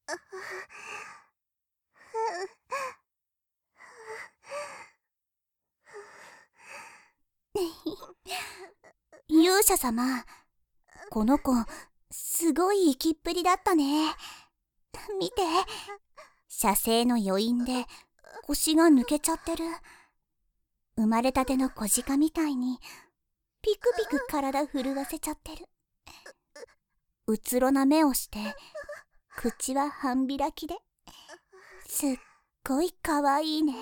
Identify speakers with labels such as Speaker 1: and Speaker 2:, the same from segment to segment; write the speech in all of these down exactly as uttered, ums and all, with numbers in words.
Speaker 1: 勇者様、この子すごい生きっぷりだったね。見て、射精の余韻で腰が抜けちゃってる。生まれたての小鹿みたいにピクピク体震わせちゃってる。うつろな目をして口は半開きで、すっごいかわいいね。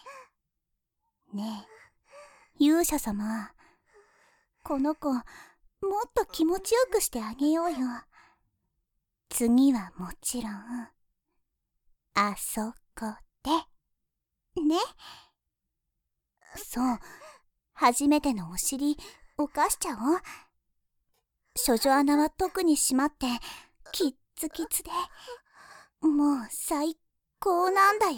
Speaker 1: ねえ勇者様、この子もっと気持ちよくしてあげようよ。次はもちろんあそこでね。そう、初めてのお尻犯しちゃおう。処女穴は特に締まってキッツキツで、もう最高なんだよ。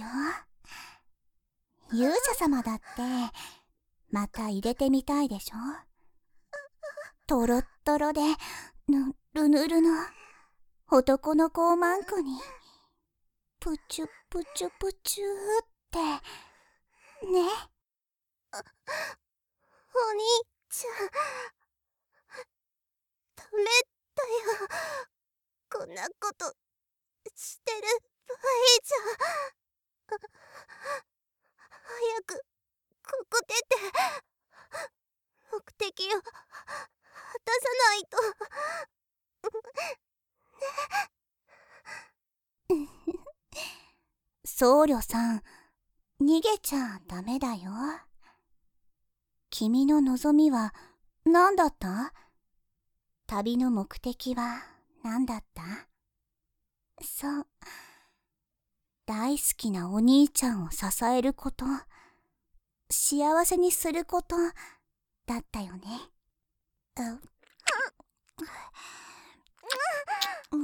Speaker 1: 勇者様だってまた入れてみたいでしょ。トロットロでぬるぬるの男の子をマンコにプチュプチュプチュってね。
Speaker 2: お兄ちゃん、ダメだよ。こんなことしてる場合じゃ。早くここ出て目的を果たさないと。
Speaker 1: ね。僧侶さん、逃げちゃダメだよ。君の望みは何だった？旅の目的は何だった？そう、大好きなお兄ちゃんを支えること、幸せにすることだったよね。う、うん、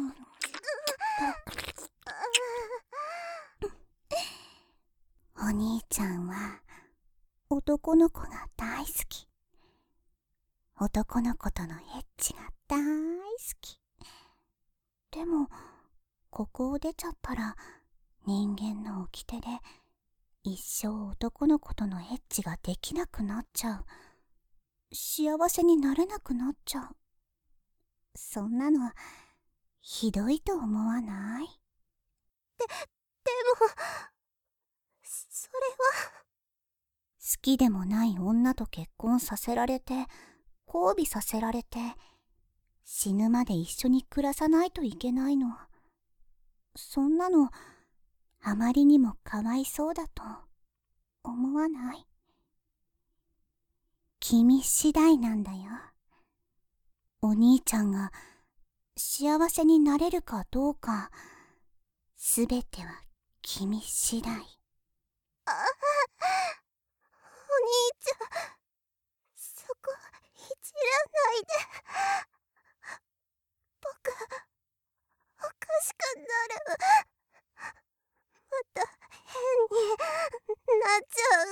Speaker 1: お兄ちゃんは男の子が大好き。男の子とのエッチが大好き。でもここを出ちゃったら人間の掟で一生男の子とのエッチができなくなっちゃう。幸せになれなくなっちゃう。そんなのひどいと思わない？
Speaker 2: で、でもそれは。
Speaker 1: 好きでもない女と結婚させられて交尾させられて死ぬまで一緒に暮らさないといけないの。そんなのあまりにもかわいそうだと思わない？君次第なんだよ。お兄ちゃんが幸せになれるかどうか、すべては君次第。
Speaker 2: あ、お兄ちゃん、そこいじらないで。僕おかしくなる。また変になっちゃう。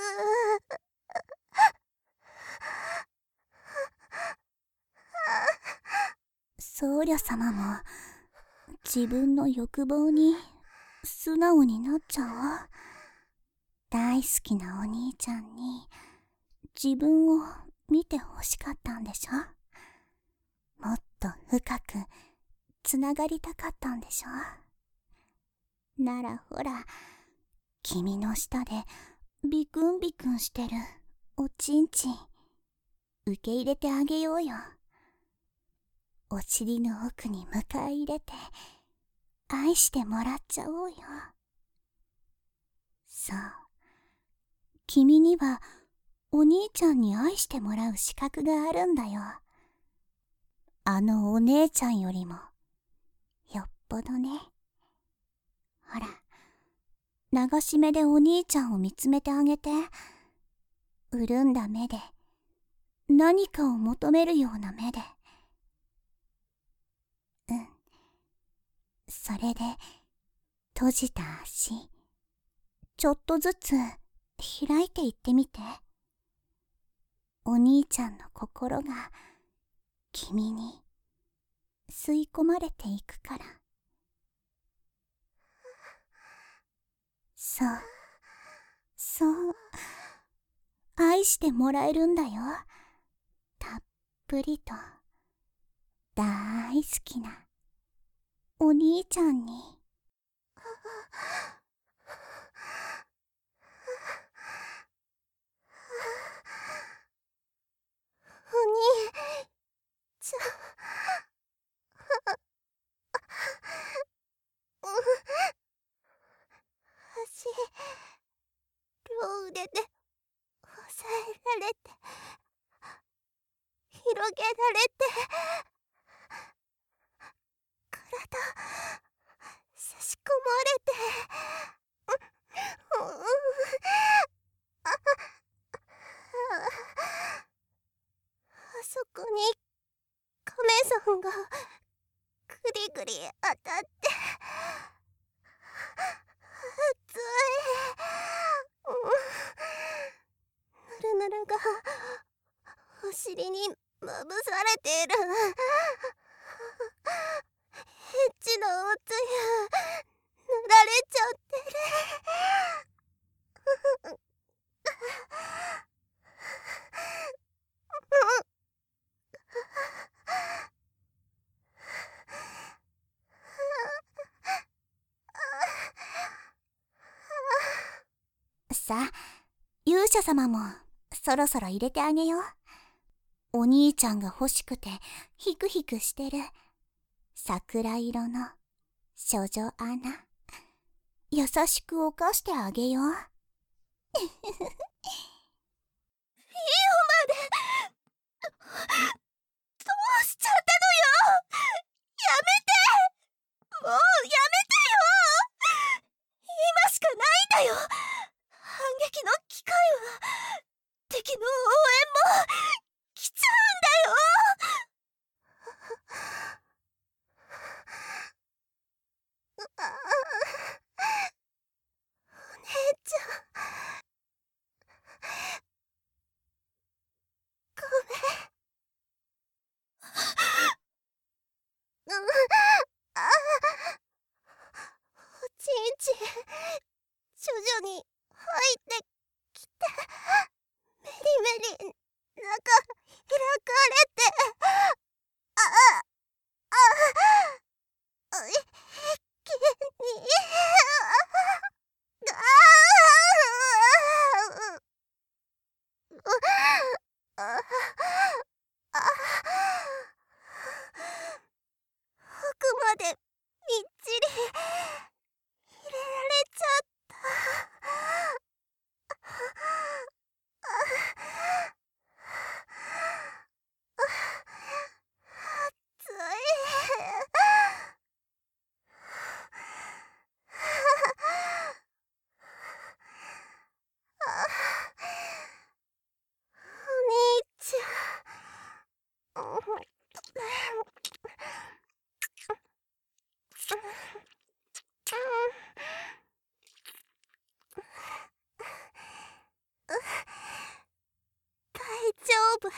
Speaker 1: 僧侶様も自分の欲望に素直になっちゃおう。大好きなお兄ちゃんに自分を見てほしかったんでしょ。もっと深くつながりたかったんでしょ。ならほら、君の下でビクンビクンしてるおちんちん受け入れてあげようよ。お尻の奥に迎え入れて愛してもらっちゃおうよ。そう、君にはお兄ちゃんに愛してもらう資格があるんだよ。あのお姉ちゃんよりもよっぽどね。ほら、流し目でお兄ちゃんを見つめてあげて。潤んだ目で、何かを求めるような目で。うん、それで閉じた足ちょっとずつ開いていってみて。お兄ちゃんの心が君に吸い込まれていくから。 そう。そう。愛してもらえるんだよ。たっぷりと。大好きなお兄ちゃんに。
Speaker 2: お兄ちゃん。足、両腕で押さえられて、広げられて、体差し込まれて、う、う、あ、あそこに亀さんがぐりぐり当たって、熱い、うん、ぬるぬるがお尻にまぶされている。エッチのおつゆ塗られちゃってる。
Speaker 1: さあ、勇者様もそろそろ入れてあげよう。お兄ちゃんが欲しくてヒクヒクしてる桜色の処女アナ、優しく犯してあげよう。
Speaker 2: いいよまで。どうしちゃったのよ。やめて、もうやめてよ。今しかないんだよ。反撃の機会は敵の応援も来ちゃうんだよ。ああ、お姉ちゃん、ごめん。うん、ああ、おちんちん徐々に入ってきて、メリメリ中開かれて、ああ、ああ、一気に、ああ、ああ、奥までみっちり入れられちゃった。熱い。お兄ちゃん。大丈夫。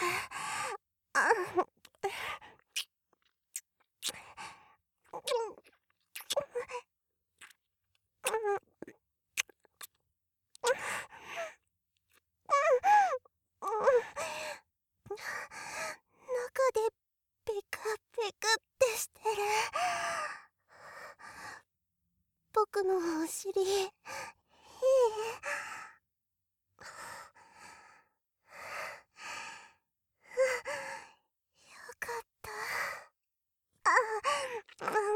Speaker 2: 中でペカペカってしてる。僕のお尻いい？よかった。あ、うん、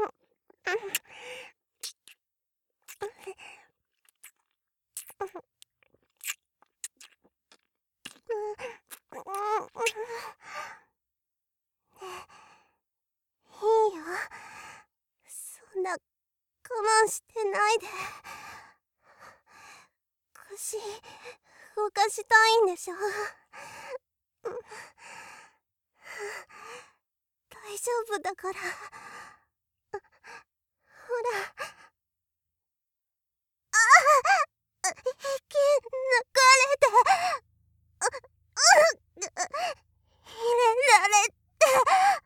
Speaker 2: いいよ。そんな我慢してないで。腰動かしたいんでしょ。大丈夫だから。ほら。ああ、息抜かれて、う、う、入れられて。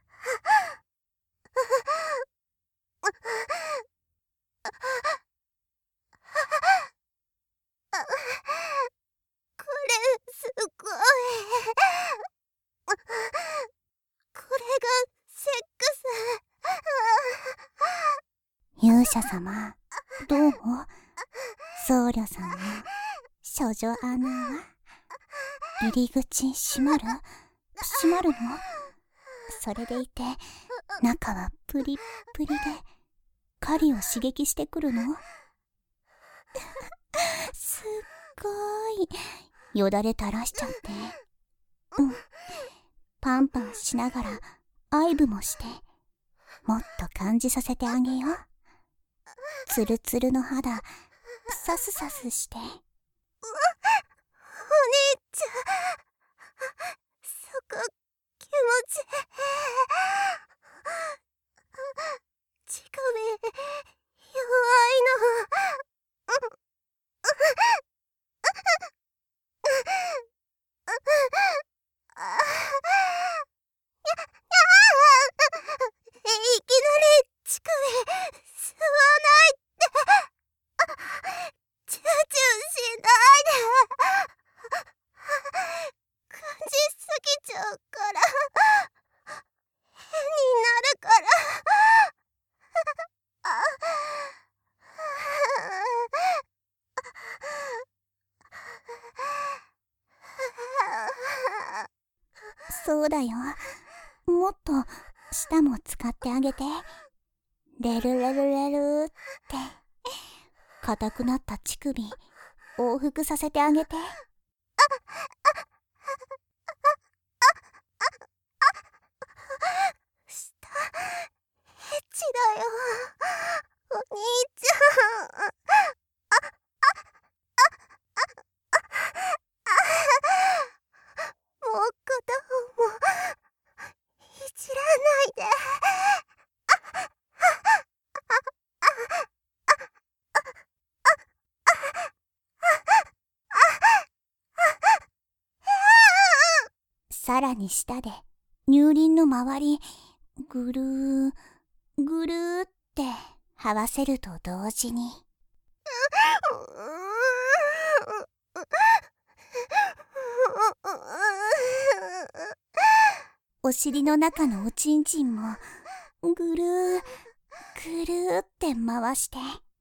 Speaker 1: 勇者様、どうも。僧侶さんの処女穴は入り口閉まる閉まるの？それでいて中はプリップリで狩りを刺激してくるの？すっごいよだれ垂らしちゃって、うん、パンパンしながら愛撫もしてもっと感じさせてあげよう。ツルツルの肌サスサスして。お兄
Speaker 2: ちゃん、そこ気持ちいい。乳首弱いの。いきなり乳首吸わないって。チューチューしないで。感じすぎちゃうから変になるから。
Speaker 1: そうだよ。もっと舌も使ってあげて。レルレルレルって硬くなった乳首往復させてあげて。
Speaker 2: 舌エッチだよ、お兄ちゃん。もう片方もいじらないで。
Speaker 1: さらに舌で乳輪の周りぐるーぐるーって這わせると同時に、お尻の中のおちんちんもぐるーぐるーって回して。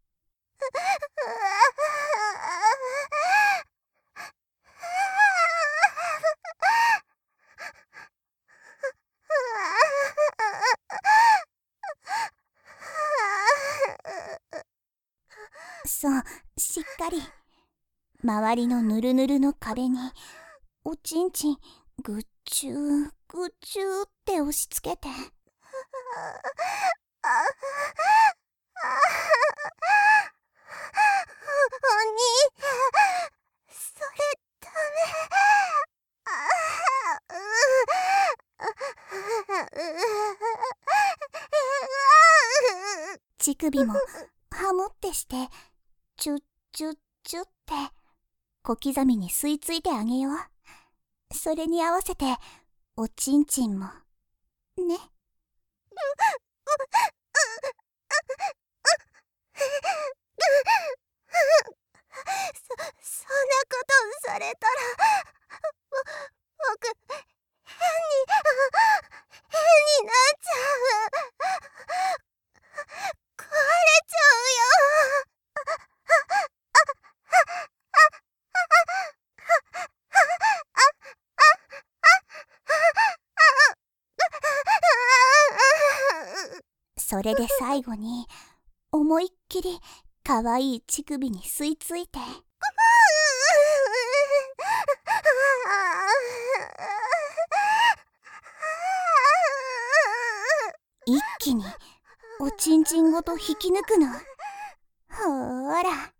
Speaker 1: そう、しっかり周りのぬるぬるの壁におちんちんぐっちゅーぐっちゅーって押し付けて。
Speaker 2: お兄、それダメ。
Speaker 1: 乳首もハムってしてチュッチュッチュッって小刻みに吸い付いてあげよう。それに合わせておちんちんもね。
Speaker 2: そ、そんなことされたらぼ僕変に変になっちゃう。壊れちゃうよ。
Speaker 1: それで最後に思いっきりかわいい乳首に吸い付いて。一気におちんちんごと引き抜くの。ほーら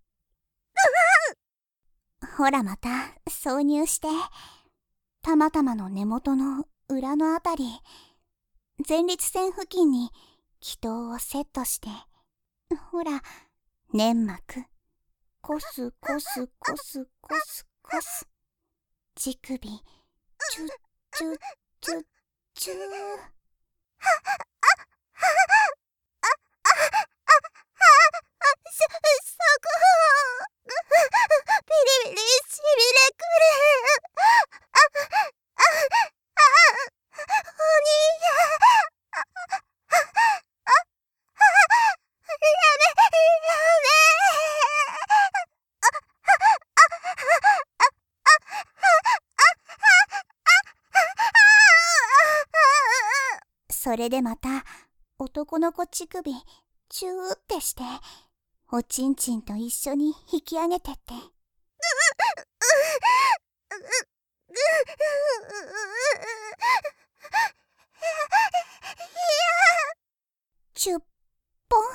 Speaker 1: ほら、また挿入して。たまたまの根元の裏のあたり、前立腺付近に気筒をセットして。ほら、粘膜コスコスコスコスコス。乳首チュッチュッチュッチュー。
Speaker 2: そ、そこビリビリしびれくる。お兄や、やめ
Speaker 1: それでまた男の子乳首チューってしておちんちんと一緒に引き上げてって。チュッポン。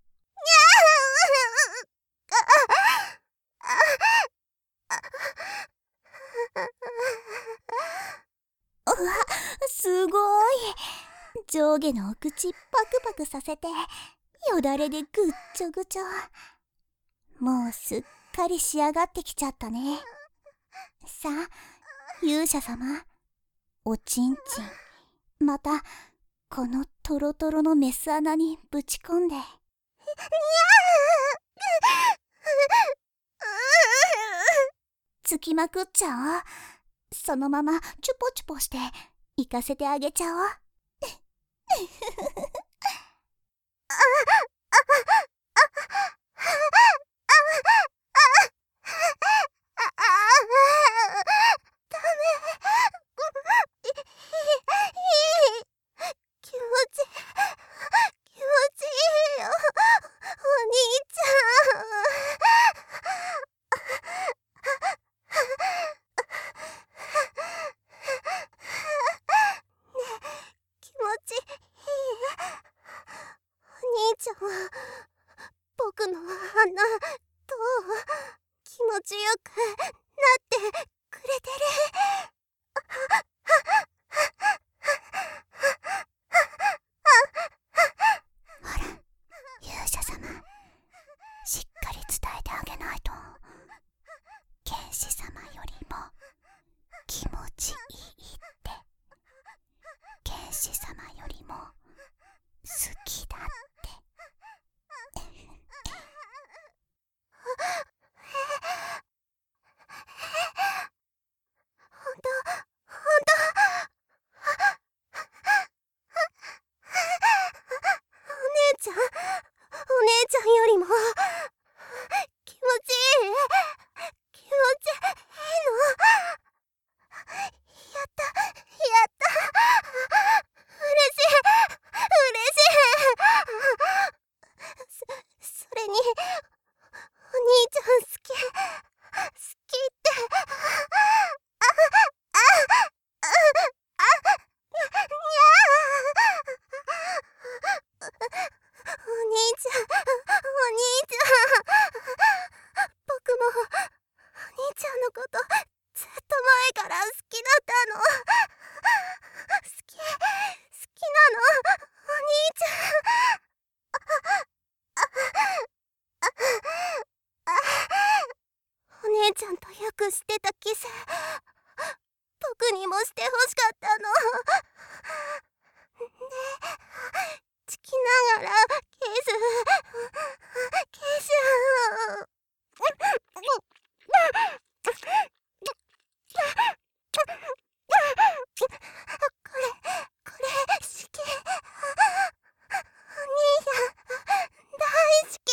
Speaker 1: うわ、すごい。上下のお口パクパクさせてよだれでぐっちょぐちょ。もうすっかり仕上がってきちゃったね。さあ勇者様、おちんちんまたこのトロトロのメス穴にぶち込んで。にゃつきまくっちゃおう。そのままチュポチュポして行かせてあげちゃおう。僕の鼻と気持ちよくなってくれてる。ほら勇者様、しっかり伝えてあげないと剣士様よりも気持ちいいって。剣士様よりも好きだって。ほんとほんとお姉ちゃんお姉ちゃんよりも気持ちいい気持ちいいの。やったやった嬉しい嬉しい。そそれにお兄ちゃん好き好きってお兄ちゃんお兄ちゃん、僕もお兄ちゃんのことずっと前から好きだったの。好き好きなのお兄ちゃん。お姉ちゃんとよくしてたキス僕にもしてほしかったの。ね、つきながらキスキスこれこれ好き。お兄さん大好き。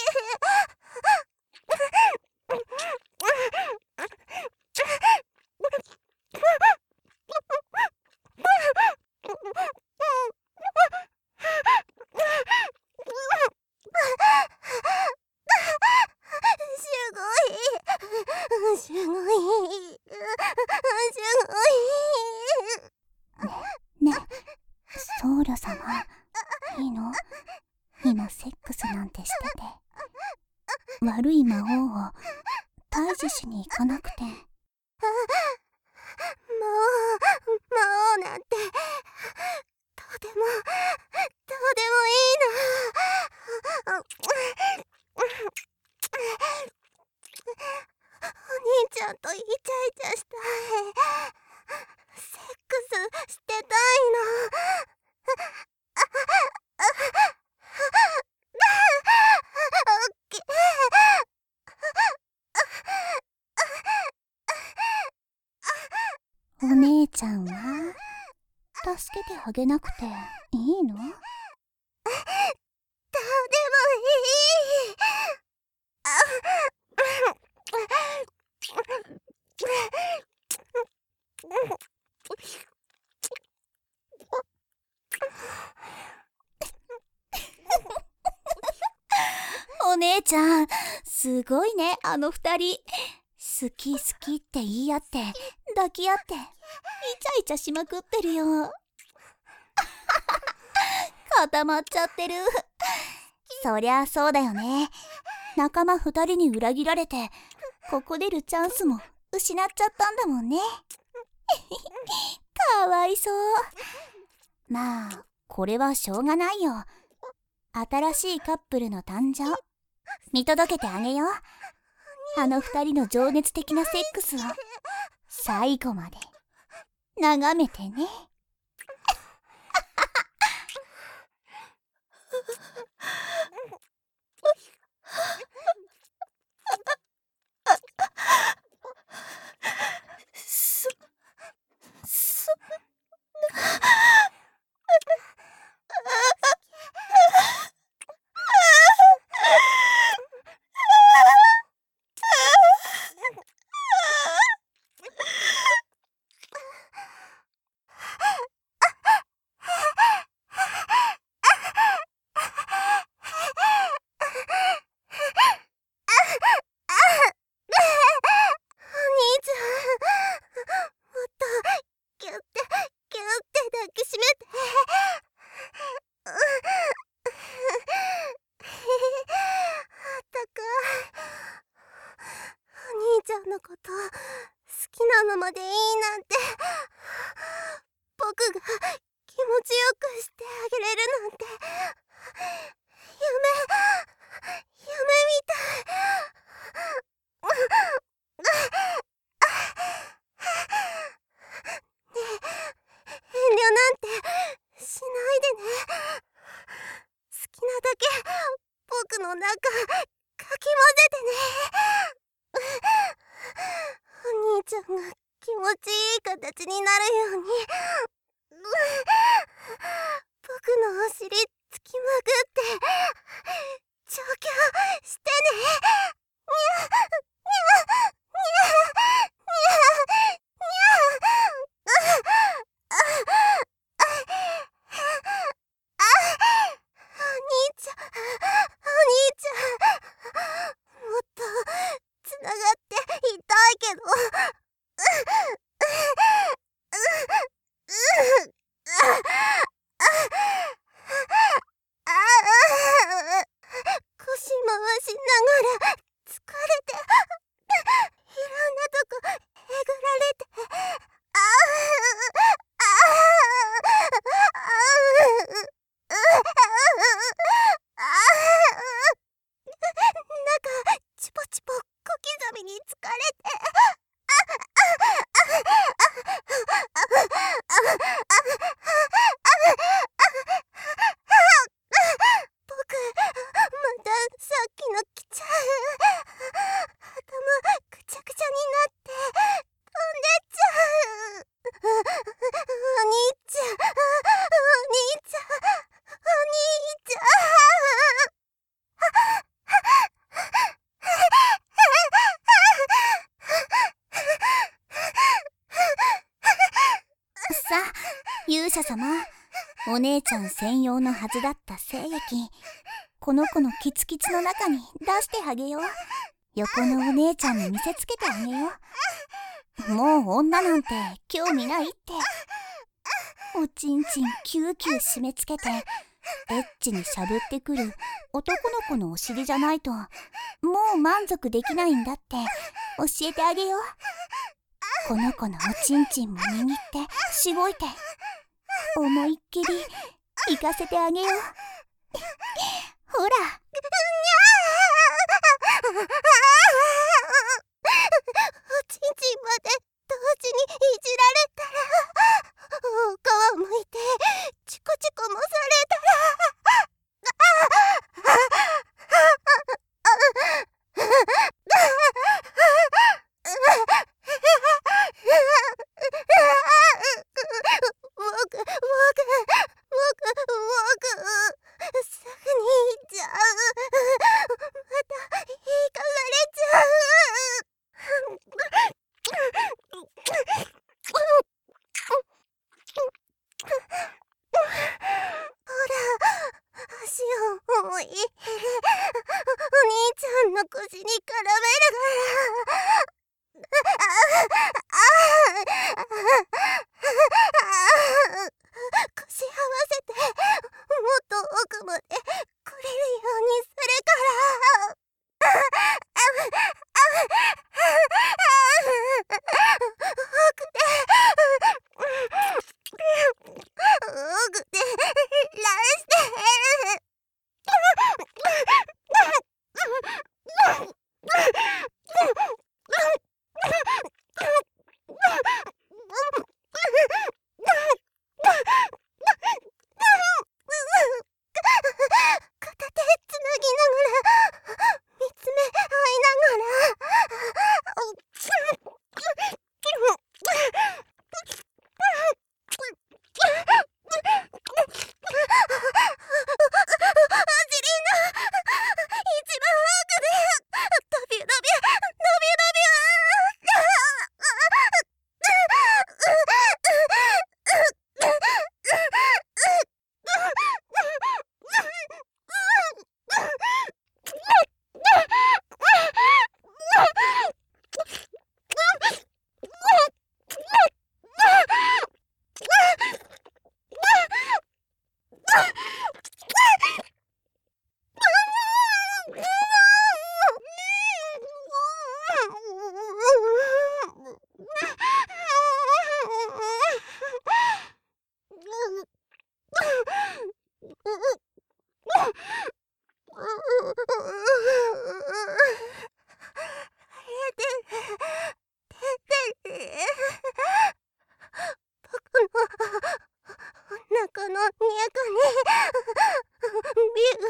Speaker 1: すごいすごいすごい。ねね僧侶様、いいの？今セックスなんてしてて悪い魔王を退治しに行かなくて。魔王魔王なんてどうでもどうでもいいの。お兄ちゃんとイチャイチャしたい。セックスしてたいの。お姉ちゃんは助けてあげなくていいの？どうでもいい。 姉ちゃん、すごいね、あの二人。好き好きって言い合って、抱き合って、イチャイチャしまくってるよ。固まっちゃってる。そりゃそうだよね。仲間二人に裏切られて、ここ出るチャンスも失っちゃったんだもんね。かわいそう。まあ、これはしょうがないよ。新しいカップルの誕生、見届けてあげよう。あの二人の情熱的なセックスを最後まで眺めてね。
Speaker 2: そ、そんな。のこと好きなままでいいなんて、僕が気持ちよくしてあげれるなんて、夢夢みたい。ねえ、遠慮なんてしないでね。好きなだけ僕の中かき混ぜてね。お兄ちゃんが気持ちいい形になるように、僕のお尻つきまぐって調教してね。にゃにゃにゃにゃにゃ。お兄ちゃん、お兄ちゃん、もっとつながっていたいけど、腰回しながら疲れて、いろんなとこえぐられて、ああなんかチポチポ小刻みに疲れて、僕またさっきの来ちゃう。頭ぐちゃぐちゃになって飛んでっちゃう。お兄ちゃん、お兄ちゃん、お兄ちゃん。
Speaker 1: さあ、勇者様、お姉ちゃん専用のはずだった精液、この子のキツキツの中に出してあげよう。横のお姉ちゃんに見せつけてあげよう。もう女なんて興味ないって。おちんちんキューキュー締め付けてエッチにしゃぶってくる男の子のお尻じゃないともう満足できないんだって教えてあげよう。この子のおちんちんも握ってしごいて思いっきり行かせてあげよう。ほら。
Speaker 2: おちんちんまで同時にいじられたら、お皮むいてチコチコもされたら、僕僕僕僕すぐに行っちゃう。 腰に絡めるから腰合わせてもっと奥まで来れるようにするから奥で奥で乱して片手つなぎながら見つめ合いながらこのにゃくにビュービュー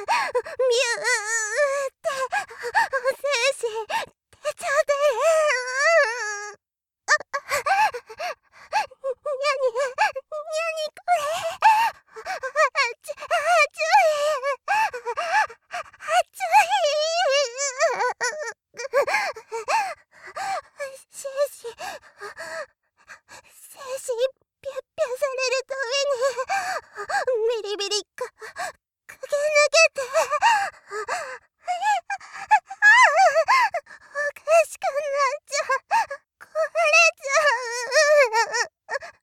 Speaker 2: って精子出ちゃってにゃににゃにこれあちあちゅいあちゅい精子精子ピャッピャされるためにビリビリか駆け抜けておかしくなっちゃう壊れちゃう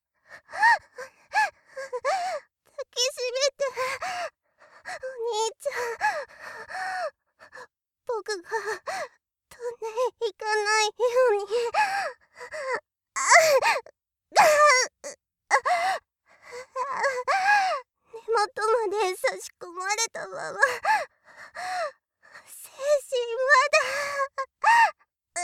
Speaker 2: 抱きしめてお兄ちゃん僕が飛んでいかないように根元まで差し込まれたまま精神ま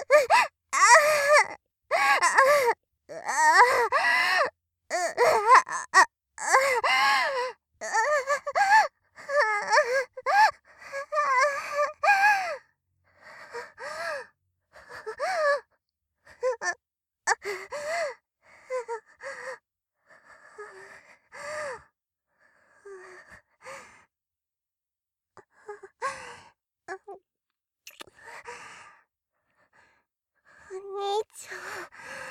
Speaker 2: お兄ちゃん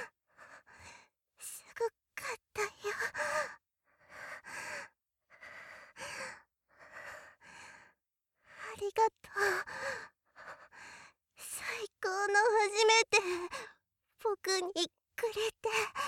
Speaker 2: すごかったよ。ありがとう。最高の初めて僕にくれて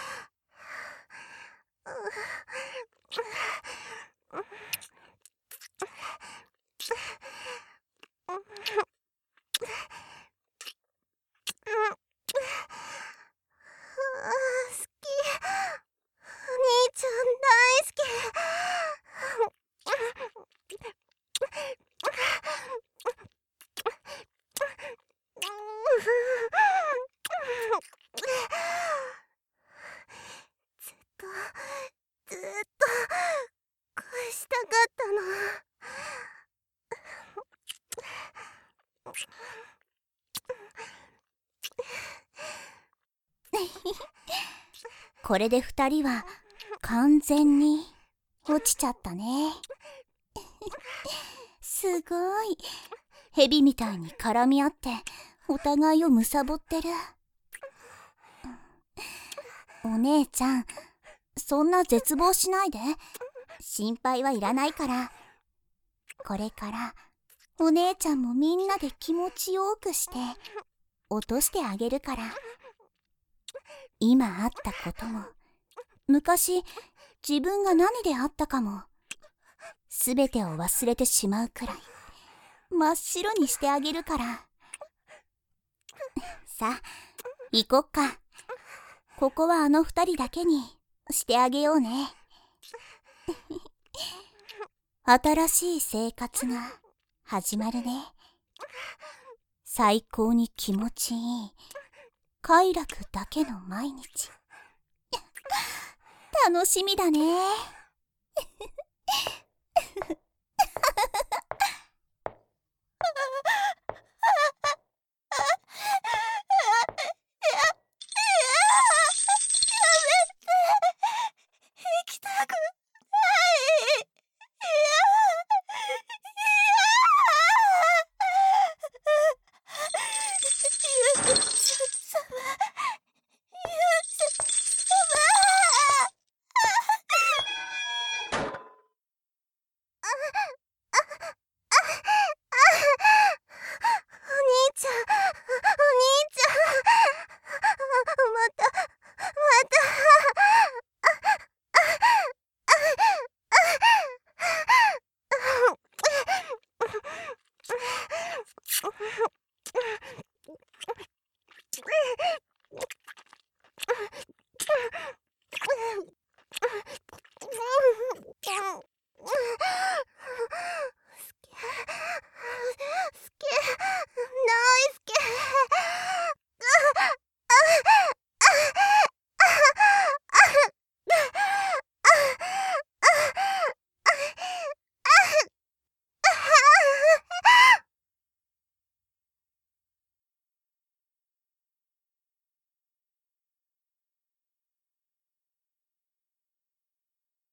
Speaker 1: これで二人は完全に落ちちゃったね。すごい。蛇みたいに絡み合ってお互いを貪ってる。お姉ちゃん、そんな絶望しないで。心配はいらないから。これからお姉ちゃんもみんなで気持ちよくして落としてあげるから。今あったことも、昔自分が何であったかも、すべてを忘れてしまうくらい真っ白にしてあげるから。さあ、行こっか。ここはあの二人だけにしてあげようね。新しい生活が始まるね。最高に気持ちいい快楽だけの毎日。楽しみだね。